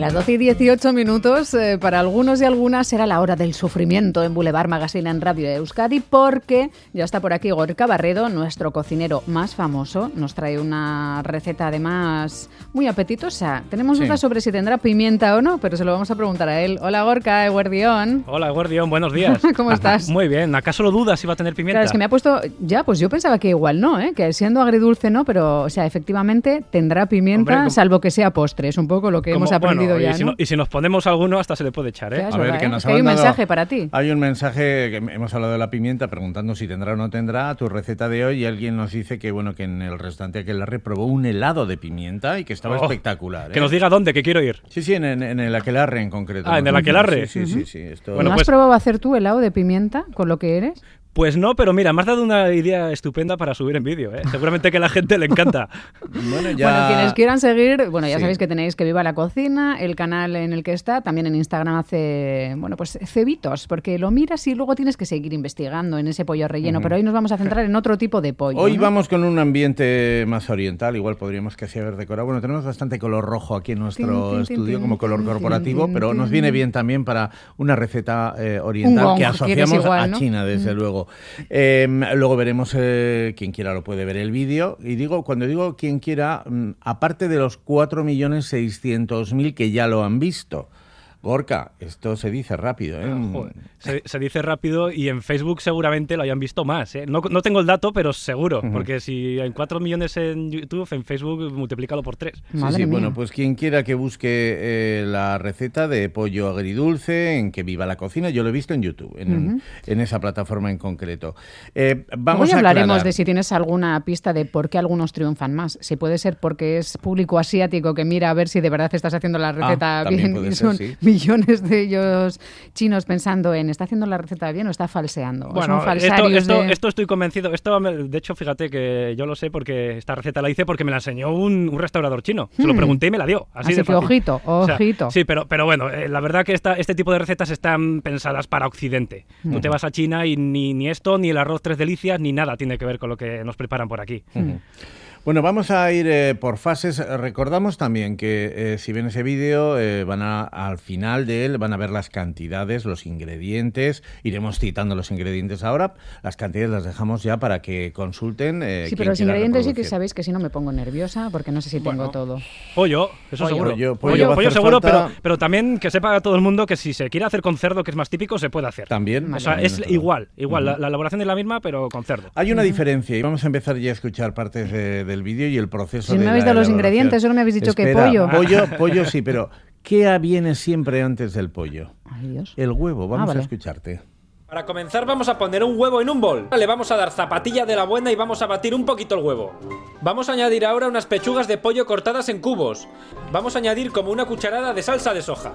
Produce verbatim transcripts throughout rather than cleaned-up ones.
Las doce y dieciocho minutos, eh, para algunos y algunas será la hora del sufrimiento en Boulevard Magazine en Radio Euskadi, porque ya está por aquí Gorka Barredo, nuestro cocinero más famoso. Nos trae una receta además muy apetitosa. Tenemos dudas sí. sobre si tendrá pimienta o no, pero se lo vamos a preguntar a él. Hola Gorka, Eguardión. Hola Eguardión, buenos días. ¿Cómo estás? Muy bien, ¿acaso lo dudas si va a tener pimienta? Claro, es que me ha puesto, ya, pues yo pensaba que igual no, ¿eh? Que siendo agridulce no, pero, o sea, efectivamente tendrá pimienta, Hombre, como, salvo que sea postre. Es un poco lo que como, hemos aprendido bueno, ya, y si, ¿no? no, y si nos ponemos alguno, hasta se le puede echar, ¿eh? Claro, a ver, verdad, que ¿eh? nos Es que hay un dado, mensaje para ti. Hay un mensaje, que hemos hablado de la pimienta, preguntando si tendrá o no tendrá tu receta de hoy, y alguien nos dice que, bueno, que en el restaurante Aquelarre probó un helado de pimienta y que estaba oh, espectacular, ¿eh? Que nos diga dónde, que quiero ir. Sí, sí, en, en, en el Aquelarre en concreto. Ah, ¿no? ¿en el Aquelarre? Sí, sí, sí. sí, sí esto... bueno, ¿No pues... has probado hacer tú helado de pimienta con lo que eres? Pues no, pero mira, me has dado una idea estupenda para subir en vídeo, ¿eh? Seguramente que a la gente le encanta. bueno, ya... bueno, quienes quieran seguir, bueno, ya sí. sabéis que tenéis que Viva la Cocina, el canal en el que está, también en Instagram hace, bueno, pues cebitos, porque lo miras y luego tienes que seguir investigando en ese pollo relleno, uh-huh. pero hoy nos vamos a centrar en otro tipo de pollo. Hoy ¿no? vamos con un ambiente más oriental, igual podríamos casi haber decorado. Bueno, tenemos bastante color rojo aquí en nuestro tin, tin, estudio, tin, como color tin, corporativo, tin, pero tin, nos viene bien también para una receta eh, oriental gong, que asociamos igual, ¿no? a China, desde mm. luego. Eh, Luego veremos, eh, quien quiera lo puede ver el vídeo. Y digo, cuando digo quien quiera, mm, aparte de los cuatro millones seiscientos mil que ya lo han visto. Gorka, esto se dice rápido, ¿eh? Joder, se, se dice rápido y en Facebook seguramente lo hayan visto más, ¿eh? No, no tengo el dato, pero seguro, uh-huh. porque si hay cuatro millones en YouTube, en Facebook multiplícalo por tres. Sí, Madre sí, mía. Bueno, pues quien quiera que busque eh, la receta de pollo agridulce en Que Viva la Cocina, yo lo he visto en YouTube, en, uh-huh. en esa plataforma en concreto. Eh, vamos Hoy a hablaremos aclarar. de si tienes alguna pista de por qué algunos triunfan más. Si puede ser porque es público asiático que mira a ver si de verdad estás haciendo la receta ah, bien puede y ser, son sí. millones de ellos chinos pensando en ¿está haciendo la receta bien o está falseando? Bueno, son esto, esto, de... esto estoy convencido. Esto, de hecho, fíjate que yo lo sé porque esta receta la hice porque me la enseñó un, un restaurador chino. Se hmm. lo pregunté y me la dio. Así, así de que fácil. ojito, ojito. O sea, sí, pero, pero bueno, eh, la verdad que esta, este tipo de recetas están pensadas para Occidente. Hmm. Tú te vas a China y ni, ni esto, ni el arroz tres delicias, ni nada tiene que ver con lo que nos preparan por aquí. Hmm. Bueno, vamos a ir eh, por fases. Recordamos también que eh, si ven ese vídeo, eh, van a, al final de él van a ver las cantidades, los ingredientes. Iremos citando los ingredientes ahora. Las cantidades las dejamos ya para que consulten. Eh, sí, pero los ingredientes sí que sabéis que si no me pongo nerviosa porque no sé si bueno, tengo todo. Pollo, eso pollo. seguro. Pollo, pollo, pollo, pollo seguro, falta... pero, pero también que sepa todo el mundo que si se quiere hacer con cerdo, que es más típico, se puede hacer. También. O sea, también es no igual, igual. Uh-huh. La, la elaboración es la misma, pero con cerdo. Hay una uh-huh. diferencia y vamos a empezar ya a escuchar partes de, del vídeo y el proceso. Si me habéis dado los ingredientes, solo me habéis dicho Espera, que pollo. Pollo, pollo sí, pero ¿qué viene siempre antes del pollo? Ay, Dios. El huevo, vamos ah, vale. a escucharte. Para comenzar vamos a poner un huevo en un bol. Le vamos a dar zapatilla de la buena y vamos a batir un poquito el huevo. Vamos a añadir ahora unas pechugas de pollo cortadas en cubos. Vamos a añadir como una cucharada de salsa de soja.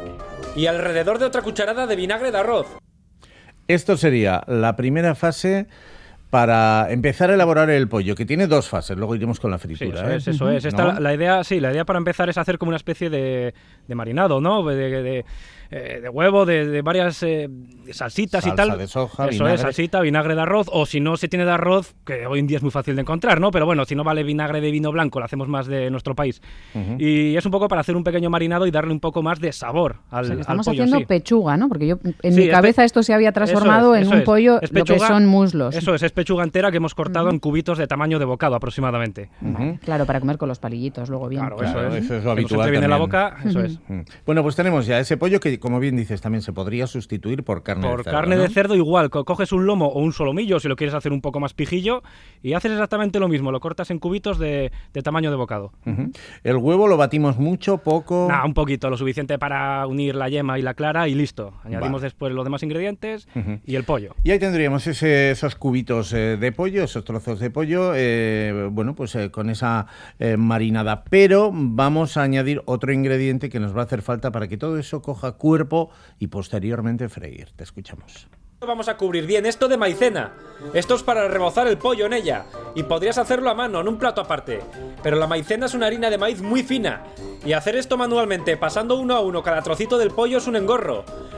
Y alrededor de otra cucharada de vinagre de arroz. Esto sería la primera fase para empezar a elaborar el pollo, que tiene dos fases, luego iremos con la fritura. Sí, eso ¿eh? es, eso es. Esta, ¿No? la, la idea, sí, la idea para empezar es hacer como una especie de, de marinado, ¿no? De, de, de, eh, de huevo, de, de varias eh, salsitas Salsa y tal. Salsa de soja, Eso vinagre. es, salsita, vinagre de arroz, o si no se tiene de arroz, que hoy en día es muy fácil de encontrar, ¿no? Pero bueno, si no vale vinagre de vino blanco, lo hacemos más de nuestro país. Uh-huh. Y es un poco para hacer un pequeño marinado y darle un poco más de sabor al, o sea, que estamos al pollo, haciendo sí. pechuga, ¿no? Porque yo en sí, mi cabeza pe- esto se había transformado es, en un es. pollo, es lo que son muslos. Eso es, es pechuga entera que hemos cortado uh-huh. en cubitos de tamaño de bocado aproximadamente. Uh-huh. Vale, claro, para comer con los palillitos luego bien. Claro, Claro, eso es. eso es lo Que nos habitual entre bien en la también. boca, eso uh-huh. es. Mm. Bueno, pues tenemos ya ese pollo que, como bien dices, también se podría sustituir por carne Por de cerdo. carne ¿no? de cerdo igual, co- coges un lomo o un solomillo si lo quieres hacer un poco más pijillo y haces exactamente lo mismo, lo cortas en cubitos de, de tamaño de bocado. Uh-huh. El huevo lo batimos mucho, poco... Nah, un poquito, lo suficiente para unir la yema y la clara y listo. Añadimos vale. después los demás ingredientes uh-huh. y el pollo. Y ahí tendríamos ese, esos cubitos eh, de pollo, esos trozos de pollo, eh, bueno, pues eh, con esa eh, marinada. Pero vamos a añadir otro ingrediente que nos va a hacer falta para que todo eso coja cuerpo y posteriormente freír. Te escuchamos. Vamos a cubrir bien esto de maicena. Esto es para rebozar el pollo en ella. Y podrías hacerlo a mano, en un plato aparte. Pero la maicena es una harina de maíz muy fina. Y hacer esto manualmente, pasando uno a uno cada trocito del pollo, es un engorro.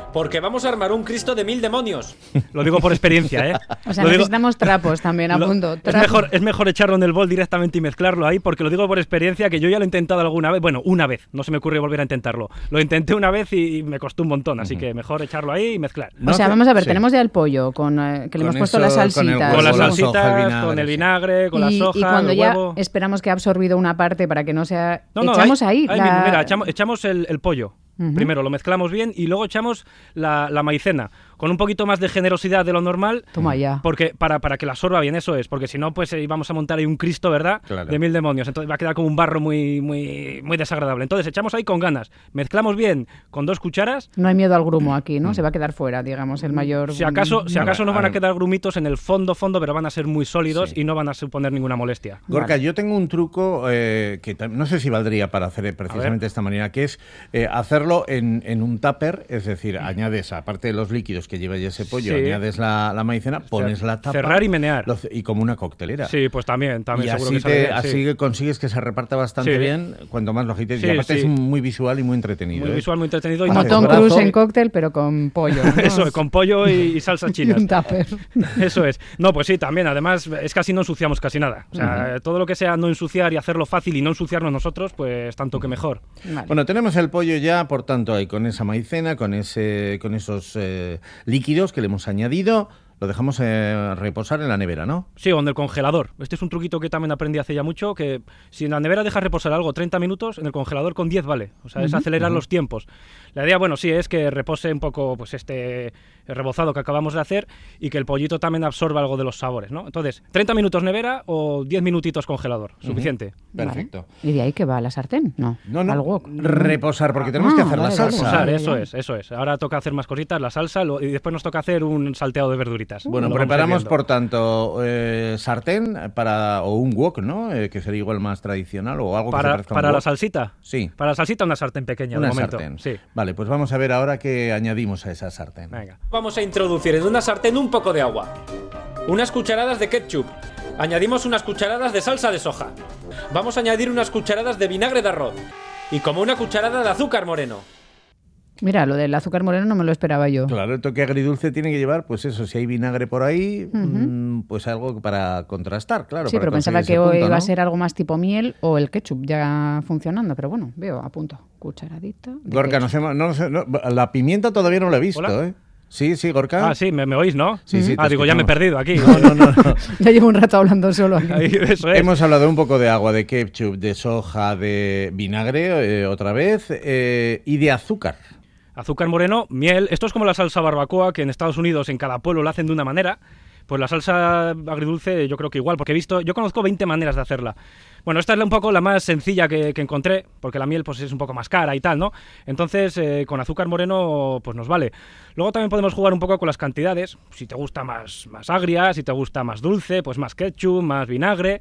porque vamos a armar un Cristo de mil demonios. Lo digo por experiencia, ¿eh? O sea, Lo digo- necesitamos trapos también, a Lo- punto. es, Trapos. mejor, es mejor echarlo en el bol directamente y mezclarlo ahí, porque lo digo por experiencia, que yo ya lo he intentado alguna vez. Bueno, una vez, no se me ocurre volver a intentarlo. Lo intenté una vez y me costó un montón, así que mejor echarlo ahí y mezclar. No O sea, hace- vamos a ver, sí. tenemos ya el pollo, con, eh, que le Con hemos puesto eso, las con el salsitas. huevo, Con las la salsitas, soja, el vinagre, con el sí. vinagre, con la y, soja, y cuando el ya huevo. esperamos que ha absorbido una parte para que no sea... No, no, echamos ahí, ahí la- mismo, mira, echamos, echamos el, el pollo. Ujú. Primero lo mezclamos bien y luego echamos la, la maicena con un poquito más de generosidad de lo normal. Toma ya. Porque para, para que la absorba bien, eso es, porque si no, pues eh, vamos a montar ahí un Cristo, ¿verdad? Claro. De mil demonios, entonces va a quedar como un barro muy, muy, muy desagradable. Entonces echamos ahí con ganas, mezclamos bien con dos cucharas. No hay miedo al grumo aquí, ¿no? Se va a quedar fuera, digamos, el mayor... Si acaso, si A acaso ver, nos van a a ver. quedar grumitos en el fondo, fondo, pero van a ser muy sólidos Sí. y no van a suponer ninguna molestia. Gorka, Vale. yo tengo un truco eh, que tam- no sé si valdría para hacer precisamente de esta manera, que es eh, hacerlo en, en un tupper, es decir, añades, aparte de los líquidos que lleva ya ese pollo, Sí. añades la, la maicena, pones la tapa... cerrar y menear. lo ce- y como una coctelera. Sí, pues también, también y seguro así, que sale te- bien, sí. así que consigues que se reparta bastante Sí. bien, cuanto más lo agites. Sí, y aparte sí. es muy visual y muy entretenido. Muy ¿eh? visual, muy entretenido. y Como Haces Tom brazo. Cruise en cóctel, pero con pollo, ¿no? Eso, con pollo y, y salsa Y china. un tupper. Eso es. No, pues sí, también. Además, es que así no ensuciamos casi nada. O sea, todo lo que sea no ensuciar y hacerlo fácil y no ensuciarnos nosotros, pues tanto que mejor. Vale. Bueno, tenemos el pollo ya, por tanto, ahí con esa maicena, con ese, con esos eh, líquidos que le hemos añadido, lo dejamos eh, reposar en la nevera, ¿no? Sí, o en el congelador. Este es un truquito que también aprendí hace ya mucho, que si en la nevera dejas reposar algo treinta minutos, en el congelador con diez vale. O sea, es acelerar los tiempos. La idea, bueno, sí, es que repose un poco pues este rebozado que acabamos de hacer y que el pollito también absorba algo de los sabores, ¿no? Entonces, treinta minutos nevera o diez minutitos congelador, suficiente. Perfecto. Vale. ¿Y de ahí qué va? ¿A la sartén? No. No, no, Al wok. reposar, porque tenemos Ah, que hacer la vale, vale. salsa. Reposar, ya, eso ya. es, eso es. Ahora toca hacer más cositas, la salsa, lo- y después nos toca hacer un salteado de verduritas. Bueno, Lo vamos preparamos, viendo. por tanto, eh, sartén para o un wok, ¿no? Eh, que sería igual más tradicional o algo que se Para, parezca a un para la wok. salsita. Sí. Para la salsita una sartén pequeña, Una de momento. sartén. Sí. Vale, pues vamos a ver ahora qué añadimos a esa sartén. Venga. Vamos a introducir en una sartén un poco de agua, unas cucharadas de ketchup, añadimos unas cucharadas de salsa de soja, vamos a añadir unas cucharadas de vinagre de arroz y como una cucharada de azúcar moreno. Mira, lo del azúcar moreno no me lo esperaba yo. Claro, el toque agridulce tiene que llevar, pues eso, si hay vinagre por ahí, mm, pues algo para contrastar, claro. Sí, para pero pensaba conseguir que ese hoy punto, iba a ¿no? ser algo más tipo miel o el ketchup ya funcionando, pero bueno, veo, a punto. Cucharadita. de Gorka, ketchup. no sé, no sé, no, la pimienta todavía no la he visto, Hola. ¿eh? Sí, sí, Gorka. Ah, sí, me, me oís, ¿no? Sí, sí, te Ah, digo, ya me he escuchamos. perdido aquí. No, no, no. no. Ya llevo un rato hablando solo aquí. Ahí, eso es. Hemos hablado un poco de agua, de ketchup, de soja, de vinagre, eh, otra vez, eh, y de azúcar. Azúcar moreno, miel. Esto es como la salsa barbacoa, que en Estados Unidos en cada pueblo la hacen de una manera. Pues la salsa agridulce yo creo que igual, porque he visto, yo conozco veinte maneras de hacerla. Bueno, esta es un poco la más sencilla que, que encontré, porque la miel pues es un poco más cara y tal, ¿no? Entonces, eh, con azúcar moreno pues nos vale. Luego también podemos jugar un poco con las cantidades. Si te gusta más, más agria, si te gusta más dulce, pues más ketchup, más vinagre.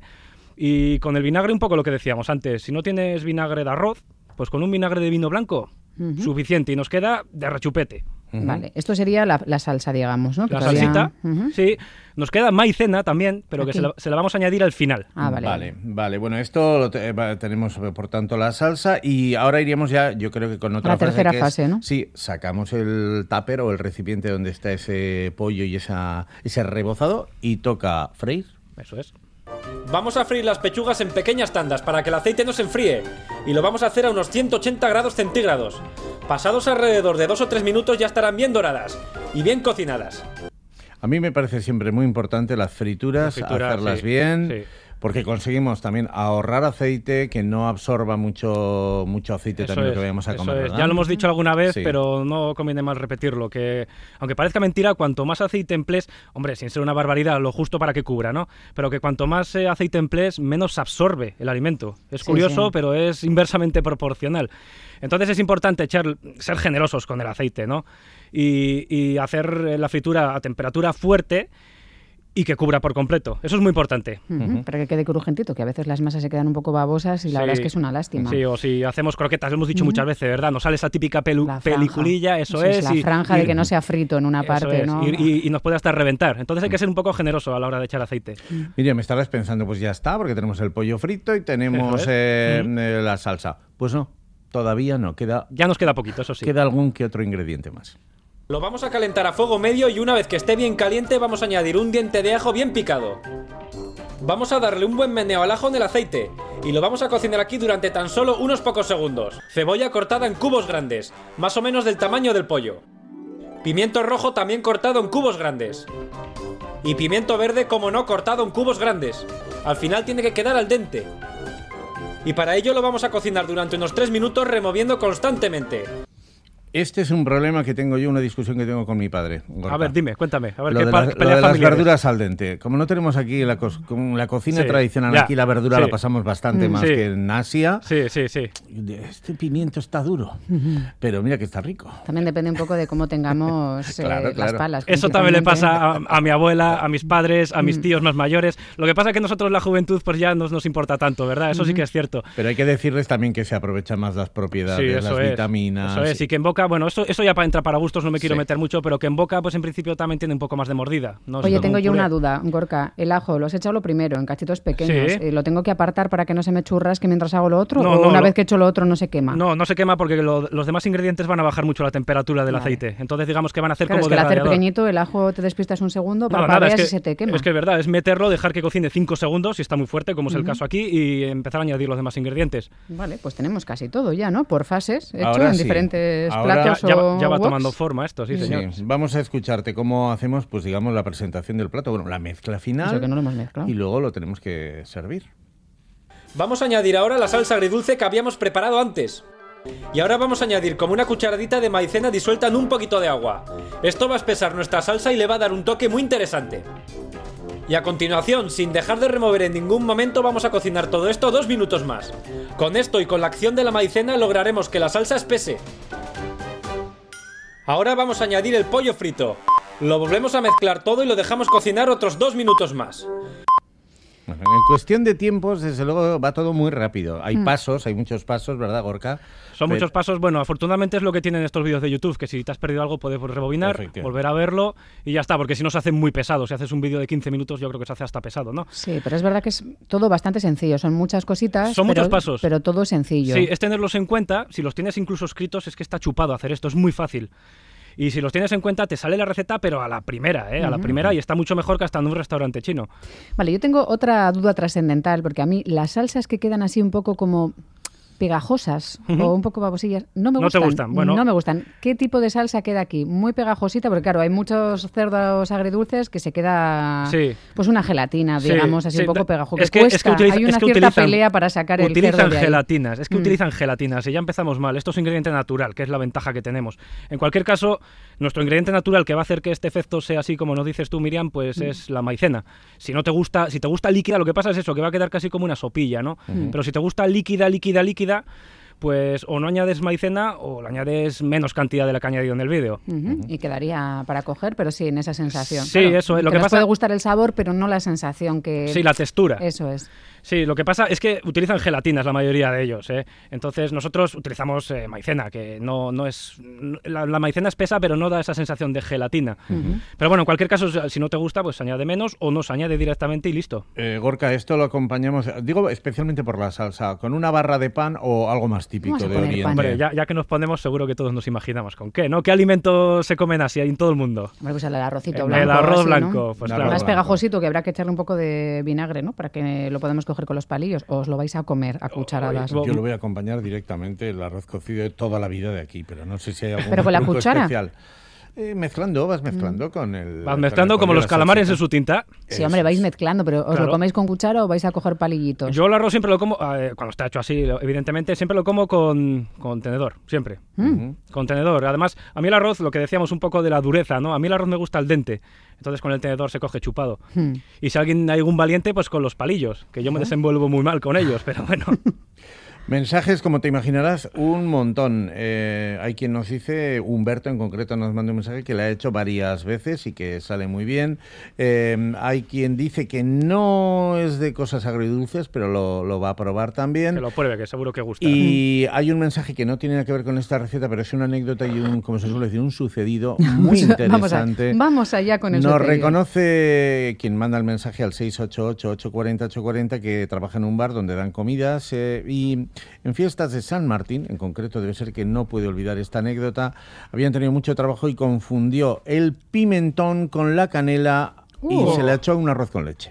Y con el vinagre un poco lo que decíamos antes. Si no tienes vinagre de arroz, pues con un vinagre de vino blanco, Ujú. suficiente. Y nos queda de rechupete. Vale, esto sería la, la salsa, digamos, ¿no? Que La todavía- salsita, Ujú. sí. Nos queda maicena también, pero que Aquí. se la, se la vamos a añadir al final. Ah, vale. Vale, vale. Bueno, esto lo te- va- tenemos, eh, por tanto, la salsa y ahora iríamos ya, yo creo que con otra La fase tercera que es- fase, ¿no? Sí, sacamos el tupper o el recipiente donde está ese pollo y esa, ese rebozado y toca freír. Eso es. Vamos a freír las pechugas en pequeñas tandas para que el aceite no se enfríe y lo vamos a hacer a unos ciento ochenta grados centígrados. Pasados alrededor de dos o tres minutos ya estarán bien doradas y bien cocinadas. A mí me parece siempre muy importante las frituras, Las frituras, hacerlas sí, bien, sí. porque conseguimos también ahorrar aceite, que no absorba mucho, mucho aceite Eso también es, lo que vayamos a eso comer, es. ¿verdad? Ya lo hemos dicho alguna vez, Sí. pero no conviene más repetirlo. Que aunque parezca mentira, cuanto más aceite emplees, hombre, sin ser una barbaridad, lo justo para que cubra, ¿no? Pero que cuanto más eh, aceite emplees, menos absorbe el alimento. Es Sí, curioso, sí. pero es inversamente proporcional. Entonces es importante echar, ser generosos con el aceite, ¿no? Y, y hacer la fritura a temperatura fuerte y que cubra por completo. Eso es muy importante. Ujú, para que quede crujentito, que a veces las masas se quedan un poco babosas y la Sí. verdad es que es una lástima. Sí, o si hacemos croquetas, lo hemos dicho muchas veces, ¿verdad? Nos sale esa típica pelu- La franja. peliculilla, eso, es. La y- franja y- de que no sea frito en una eso parte, es, ¿no? y, y- y nos puede hasta reventar. Entonces hay que ser un poco generoso a la hora de echar aceite. Miriam, me estarás pensando, pues ya está, porque tenemos el pollo frito y tenemos Eso es. eh, Mm. eh, la salsa. Pues no, todavía no, queda, Ya nos queda poquito, eso sí. queda algún que otro ingrediente más. Lo vamos a calentar a fuego medio y una vez que esté bien caliente vamos a añadir un diente de ajo bien picado. Vamos a darle un buen meneo al ajo en el aceite y lo vamos a cocinar aquí durante tan solo unos pocos segundos. Cebolla cortada en cubos grandes, más o menos del tamaño del pollo. Pimiento rojo también cortado en cubos grandes. Y pimiento verde, como no, cortado en cubos grandes. Al final tiene que quedar al dente. Y para ello lo vamos a cocinar durante unos tres minutos removiendo constantemente. Este es un problema que tengo yo, una discusión que tengo con mi padre. Gorka. A ver, dime, cuéntame. A ver, lo ¿qué de, pa- la, lo de las verduras al dente. Como no tenemos aquí la, co- con la cocina Sí, tradicional, ya, aquí la verdura sí. la pasamos bastante Mm. más Sí. que en Asia. Sí, sí, sí. Este pimiento está duro, pero mira que está rico. También depende un poco de cómo tengamos eh, Claro, claro. las palas. Eso también le principalmente. pasa a, a mi abuela, a mis padres, a mis Mm. tíos más mayores. Lo que pasa es que nosotros la juventud pues ya no nos importa tanto, ¿verdad? Eso sí que es cierto. Pero hay que decirles también que se aprovechan más las propiedades, Sí, las eso es. vitaminas. Eso es. Y que en boca, bueno, eso, eso ya pa- entra para gustos, no me quiero Sí. meter mucho, pero que en boca, pues en principio también tiene un poco más de mordida. No Oye, Es tengo como yo un una puré. duda, Gorka. El ajo, ¿lo has echado lo primero, en cachitos pequeños? Sí. Eh, ¿Lo tengo que apartar para que no se me churrasque mientras hago lo otro? No, ¿O no, una lo- vez que he hecho lo otro no se quema? No, no se quema porque lo- los demás ingredientes van a bajar mucho la temperatura del Vale. aceite. Entonces digamos que van a hacer Claro, como es que de al hacer radiador. pequeñito el ajo te despistas un segundo, No, nada, parpadeas es que, y se te quema. es que es verdad, es meterlo, dejar que cocine cinco segundos, si está muy fuerte, como es el Ujú. caso aquí, y empezar a añadir los demás ingredientes. Vale, pues tenemos casi todo ya, ¿no? Por fases, hecho Ahora en sí. diferentes Ahora platos Ya, o va- ya va woks. tomando forma esto, sí, Sí, señor. vamos a escucharte cómo hacemos, pues digamos, la presentación del plato. Bueno, la mezcla final. Eso que no lo hemos mezclado. Y luego lo tenemos que servir. Vamos a añadir ahora la salsa agridulce que habíamos preparado antes. Y ahora vamos a añadir como una cucharadita de maicena disuelta en un poquito de agua. Esto va a espesar nuestra salsa y le va a dar un toque muy interesante. Y a continuación, sin dejar de remover en ningún momento, vamos a cocinar todo esto dos minutos más. Con esto y con la acción de la maicena lograremos que la salsa espese. Ahora vamos a añadir el pollo frito. Lo volvemos a mezclar todo y lo dejamos cocinar otros dos minutos más. Bueno, en cuestión de tiempos, desde luego, va todo muy rápido. Mm. Hay pasos, hay muchos pasos, ¿verdad, Gorka? Son Pero- muchos pasos. Bueno, afortunadamente es lo que tienen estos vídeos de YouTube, que si te has perdido algo puedes rebobinar, Efectivamente. volver a verlo y ya está, porque si no se hace muy pesado. Si haces un vídeo de quince minutos yo creo que se hace hasta pesado, ¿no? Sí, pero es verdad que es todo bastante sencillo. Son muchas cositas. Son pero, muchos pasos. Pero todo sencillo. Sí, es tenerlos en cuenta. Si los tienes incluso escritos es que está chupado hacer esto, es muy fácil. Y si los tienes en cuenta te sale la receta, pero a la primera, ¿eh? A la Ujú. primera, y está mucho mejor que hasta en un restaurante chino. Vale, yo tengo otra duda trascendental, porque a mí las salsas que quedan así un poco como pegajosas Ujú. o un poco babosillas, no me No te gustan. gustan, bueno. No me gustan. ¿Qué tipo de salsa queda aquí? Muy pegajosita, porque claro, hay muchos cerdos agridulces que se queda Sí. pues una gelatina, Sí, digamos, así sí, un poco da- pegajosa. es que- es que utiliza- hay es una que cierta utilizan- pelea para sacar el cerdo Utilizan de ahí. gelatinas, es que Mm. utilizan gelatinas y ya empezamos mal. Esto es ingrediente natural, que es la ventaja que tenemos. En cualquier caso, nuestro ingrediente natural que va a hacer que este efecto sea así como nos dices tú, Miriam, pues es la maicena. Si no te gusta, si te gusta líquida, lo que pasa es eso, que va a quedar casi como una sopilla, ¿no? Pero si te gusta líquida, líquida, líquida, pues o no añades maicena o le añades menos cantidad de la que ha añadido en el vídeo. Ujú, y quedaría para coger, pero sí, en esa sensación. Sí, eso es. Lo que que nos pasa- puede gustar el sabor, pero no la sensación que... Sí, la textura. Eso es. Sí, lo que pasa es que utilizan gelatinas la mayoría de ellos, ¿eh? Entonces nosotros utilizamos eh, maicena, que no, no es... La, la maicena espesa, pero no da esa sensación de gelatina. Pero bueno, en cualquier caso, si no te gusta, pues se añade menos o no se añade directamente y listo. Eh, Gorka, esto lo acompañamos, digo especialmente por la salsa, con una barra de pan o algo más típico Vamos a de poner Oriente. pan. Hombre, ya, ya que nos ponemos, seguro que todos nos imaginamos con qué, ¿no? ¿Qué alimentos se comen así en todo el mundo? Bueno, pues el arrocito El blanco. arroz así, ¿no? blanco, pues Un claro. arroz Más blanco. pegajosito, que habrá que echarle un poco de vinagre, ¿no? Para que lo podamos coger con los palillos. O os lo vais a comer a cucharadas. Oye, Yo lo voy a acompañar directamente, el arroz cocido de toda la vida de aquí, pero no sé si hay algún ¿Pero con la truco cuchara? especial. Eh, mezclando, vas mezclando con el... Vas con mezclando el como pollo, los la calamares salsita. en su tinta. Sí, hombre, vais mezclando, pero ¿os Claro. lo coméis con cuchara o vais a coger palillitos? Yo el arroz siempre lo como, eh, cuando está hecho así, evidentemente, siempre lo como con, con tenedor, siempre. Mm. Con tenedor. Además, a mí el arroz, lo que decíamos un poco de la dureza, ¿no? A mí el arroz me gusta al dente. Entonces con el tenedor se coge chupado. Hmm. Y si alguien hay algún valiente, pues con los palillos, que yo me desenvuelvo muy mal con ellos, pero bueno. Mensajes, como te imaginarás, un montón. Eh, hay quien nos dice, Humberto en concreto nos manda un mensaje que le ha hecho varias veces y que sale muy bien. Eh, hay quien dice que no es de cosas agridulces, pero lo, lo va a probar también. Que lo pruebe, que seguro que gusta. Y hay un mensaje que no tiene nada que ver con esta receta, pero es una anécdota y un, como se suele decir, un sucedido muy Vamos, a- interesante. vamos allá con el Nos sucedido. reconoce quien manda el mensaje al seis ocho ocho, ocho cuatro cero, ocho cuatro cero que trabaja en un bar donde dan comidas eh, y En fiestas de San Martín, en concreto debe ser que no puede olvidar esta anécdota, habían tenido mucho trabajo y confundió el pimentón con la canela y Uh. se le echó un arroz con leche.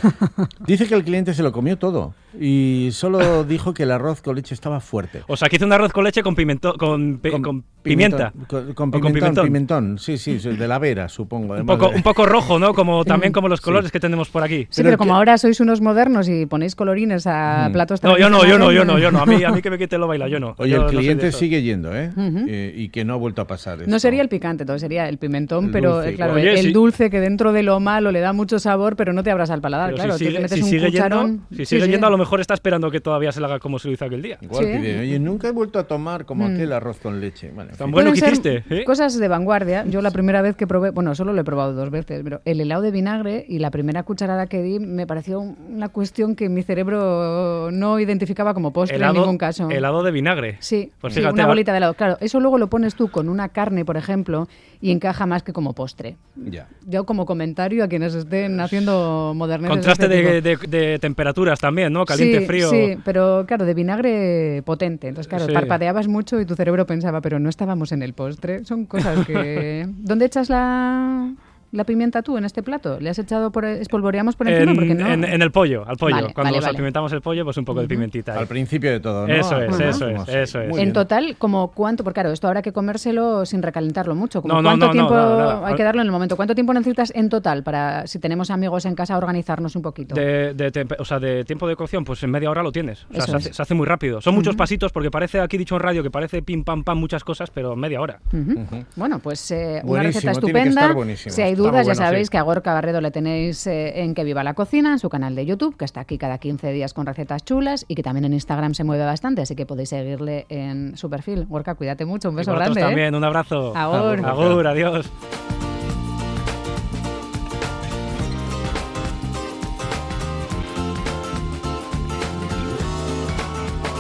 Dice que el cliente se lo comió todo y solo dijo que el arroz con leche estaba fuerte. O sea, que hizo un arroz con leche con, pimiento, con, pe- Con con pimentón, pimienta. Con, con O con pimentón, pimentón. pimentón, sí, sí, de la vera, supongo. Un además poco, de- un poco rojo, ¿no? Como, también como los colores Sí. que tenemos por aquí. Sí, Pero pero, es como que- ahora sois unos modernos y ponéis colorines a Mm. platos No, yo no, yo no, yo no, tradicionales, yo no. A mí, a mí que me quite lo baila, yo no. Oye, Yo el no soy de cliente eso. sigue yendo, ¿eh? Ujú. Eh, Y que no ha vuelto a pasar esto. No sería el picante, todo sería el pimentón, El pero dulce, eh, claro, Oye, el sí. dulce que dentro de lo malo le da mucho sabor, pero no te abras al paladar, Pero claro. si tú sigue, te metes si un sigue cucharón. yendo, si Sí, sigue sí. yendo, a lo mejor está esperando que todavía se le haga como se lo hizo aquel día. Igual Sí. que dice, oye, nunca he vuelto a tomar como Mm. aquel arroz con leche. Bueno, en Tan fin. bueno Pueden que ser hiciste, ¿eh? cosas de vanguardia. Yo la primera vez que probé, bueno, solo lo he probado dos veces, pero el helado de vinagre y la primera cucharada que di me pareció una cuestión que mi cerebro no identificaba como postre helado, en ningún caso. helado de vinagre. Sí, Pues sí, fíjate, una ahora- bolita de helado. Claro, eso luego lo pones tú con una carne, por ejemplo, y encaja más que como postre. Ya. Yo como comentario a quienes estén haciendo moderneces Contraste de este tipo. de, de- de temperaturas también, ¿no? Caliente, sí, frío. Sí, pero claro, de vinagre potente. Entonces, claro, Sí. parpadeabas mucho y tu cerebro pensaba, pero no estábamos en el postre. Son cosas que... ¿Dónde echas la, la pimienta tú en este plato? ¿Le has echado por... espolvoreamos por encima? En, Porque no... en- en el pollo, al pollo. Vale, Cuando vale, vale. salpimentamos el pollo, pues un poco de pimentita. ahí. Al principio de todo, ¿no? Eso es, Ajá. eso es, Como así. eso es. Muy En bien. total, como cuánto, porque claro, esto habrá que comérselo sin recalentarlo mucho. Como No, no, ¿Cuánto no, no, tiempo nada, nada. hay que darlo en el momento? ¿Cuánto tiempo necesitas en total para, si tenemos amigos en casa, organizarnos un poquito? De, de tempe- o sea, de tiempo de cocción, pues en media hora lo tienes. O sea, Eso se es. hace, se hace muy rápido. Son muchos pasitos porque parece, aquí dicho en radio, que parece pim, pam, pam, muchas cosas, pero en media hora. Ujú. Bueno, pues eh, una Buenísimo, receta tiene que estupenda. estar buenísimo. Si hay Está dudas, muy ya bueno, sabéis sí. que a Gorka Barredo le tenéis eh, en Que Viva la Cocina, en su canal de YouTube, que está aquí cada quince días con recetas chulas y que también en Instagram se mueve bastante, así que podéis seguirle en su perfil. Gorka, cuídate mucho, un Y beso vosotros grande. ¿eh? también, un abrazo. Agur. Agur, adiós.